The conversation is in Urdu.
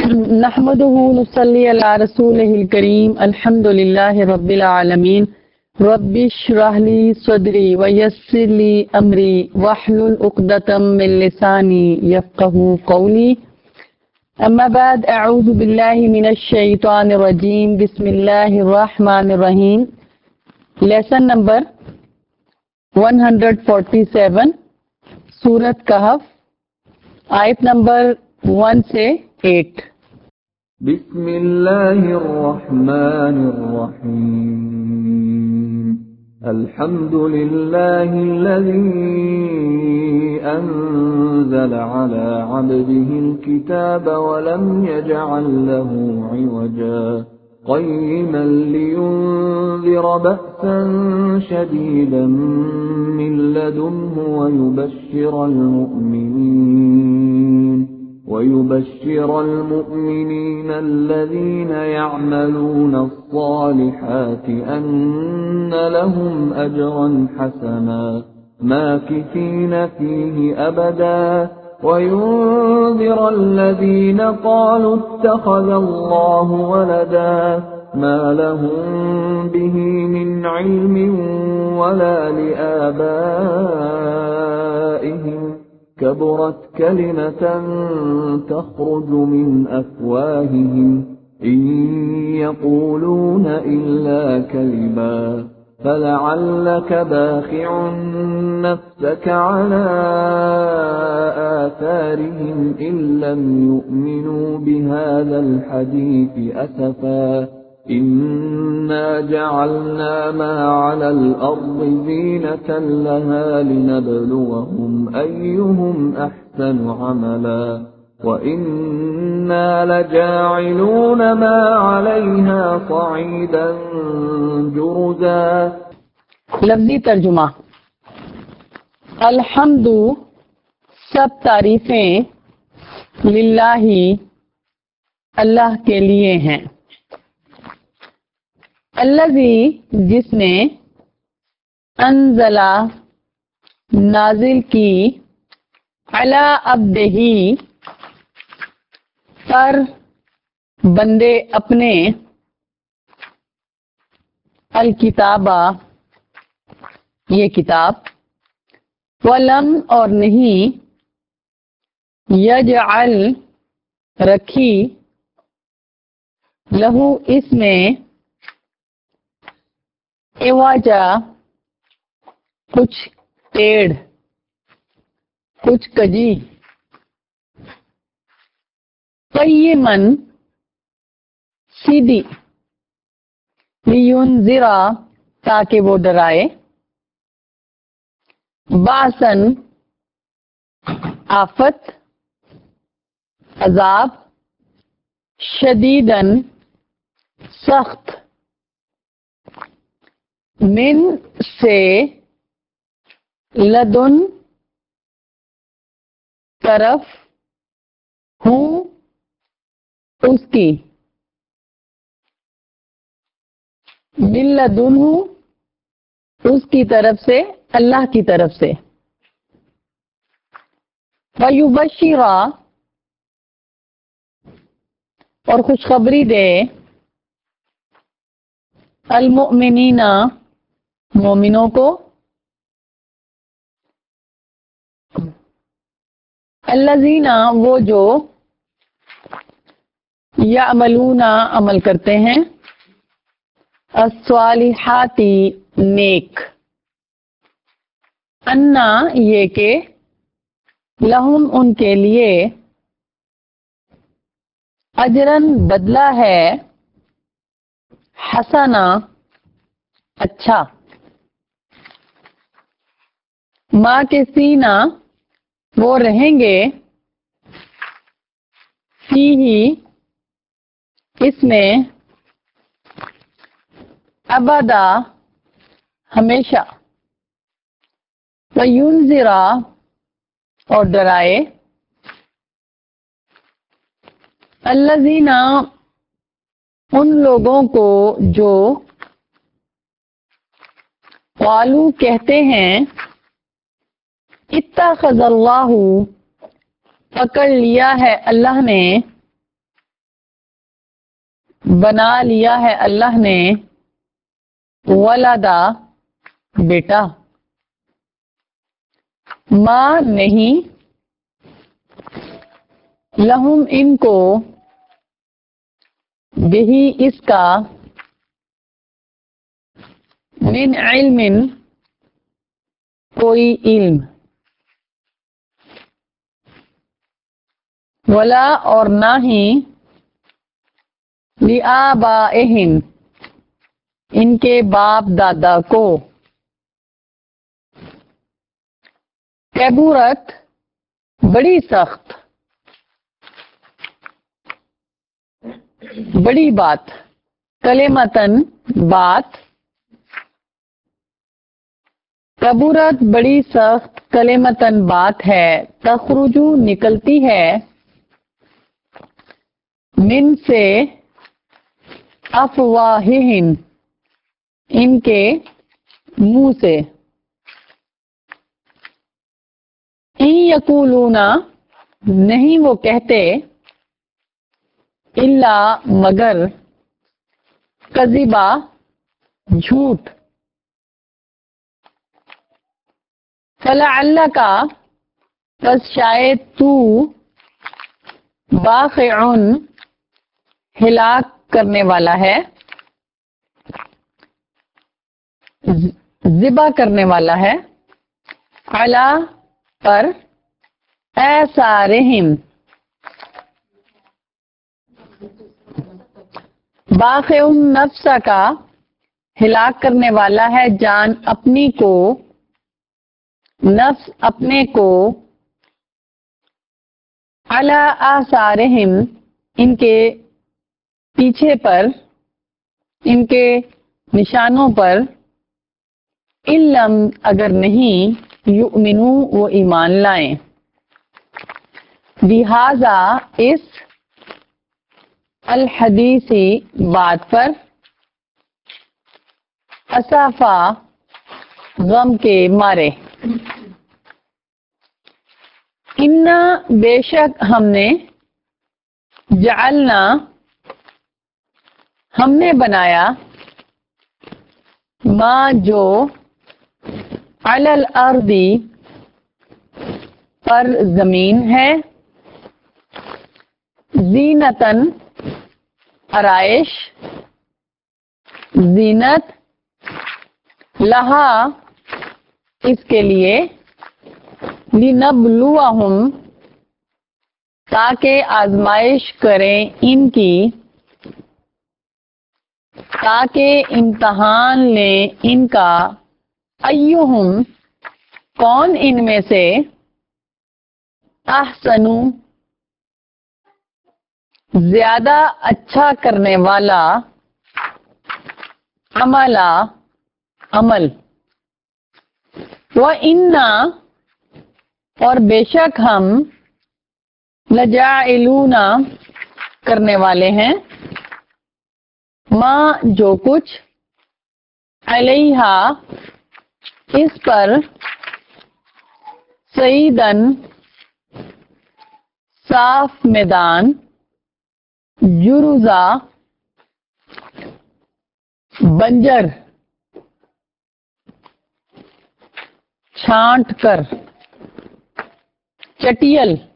نحمده نصلي على رسوله الكريم الحمد لله رب العالمين رب اشرح لي صدري ويسر لي أمري واحلل عقدة من لساني يفقهوا قولي أما بعد أعوذ بالله من الشيطان الرجيم بسم الله الرحمن الرحيم لیسن نمبر 147 سورت کہف آیت نمبر 1 سے 8 بسم اللہ الرحمن الرحیم الحمد للہ الذی انزل على عبده الكتاب ولم يجعل له عوجا قيما لينذر بأسا شديدا من لدنه ويبشر المؤمنين الذين يعملون الصالحات أن لهم أجرا حسنا ماكثين فيه أبدا وينذر الذين قالوا اتخذ الله ولدا ما لهم به من علم ولا لآبائهم كبرت كلمة تخرج من أفواههم إن يقولون إلا كذبا فلعلك باخع نفسك على آثارهم إن لم يؤمنوا بهذا الحديث أسفا إنا جعلنا ما على الأرض زينة لها لنبلوهم أيهم أحسن عملا وَإِنَّا لَجَاعِلُونَ مَا عَلَيْهَا صَعِيدًا جُرُزًا لفظی ترجمہ الحمد سب تعریفیں للہ اللہ کے لیے ہیں الذی جس نے انزلہ نازل کی علی عبدہ پر بندے اپنے الکتابہ یہ کتاب ولم اور نہیں یجعل رکھی لہو اس میں ایواجا کچھ ٹیڑھ کچھ کجی قیمن سیدھی لیونذرا تاکہ وہ ڈرائے باسن آفت عذاب شدیدن سخت من سے لدن طرف ہوں اس کی من لدنہ اس کی طرف سے اللہ کی طرف سے وَيُبَشِّرَ اور خوشخبری دے المؤمنین مومنوں کو الذین وہ جو یعملون عمل کرتے ہیں الصالحات نیک انا یہ کہ لہم ان کے لیے اجرن بدلہ ہے حسنا اچھا ماں کے سینہ وہ رہیں گے فی ہی اس میں ابدا ہمیشہ وَيُنذِرَ اور ڈرائے الذین ان لوگوں کو جو قالو کہتے ہیں اتخذ اللہ پکڑ لیا ہے اللہ نے بنا لیا ہے اللہ نے ولدا بیٹا، ماں نہیں لہم ان کو بہی اس کا من علم کوئی علم، ولا اور نہ ہی لآبائہم ان کے باپ دادا کو، کبورت بڑی سخت، بڑی بات، کلمتن بات، کبورت بڑی سخت، کلمتن بات ہے، تخرجو نکلتی ہے، من سے افواہہم ان کے منہ سے، ان یقولون نہیں وہ کہتے، الا مگر، کذبا جھوٹ، فلعلک پس شاید تو باخعن ہلاک کرنے والا ہے، ذبح کرنے والا ہے، علی پر، آثارہم باخعن نفس کا ہلاک کرنے والا ہے جان اپنی کو، نفس اپنے کو، علی آثارہم ان کے پیچھے پر، ان کے نشانوں پر، علم اگر نہیں یؤمنو وہ ایمان لائیں، لہذا اس الحدیثی بات پر، اسافا غم کے مارے، انا بے شک ہم نے، جعلنا ہم نے بنایا، ما جو، علی الارض پر زمین ہے، زینتن آرائش، زینت، لہا اس کے لیے، لنبلوہم تاکہ آزمائش کریں ان کی، تاکہ امتحان لیں ان کا، ایہم کون ان میں سے، احسن زیادہ اچھا کرنے والا، عملا عمل، وَإِنَّا اور بے شک ہم، لجاعلون کرنے والے ہیں، ما جو کچھ، علیہا اس پر، صعیدن صاف میدان، جرزا بنجر، چھانٹ کر، چٹیل،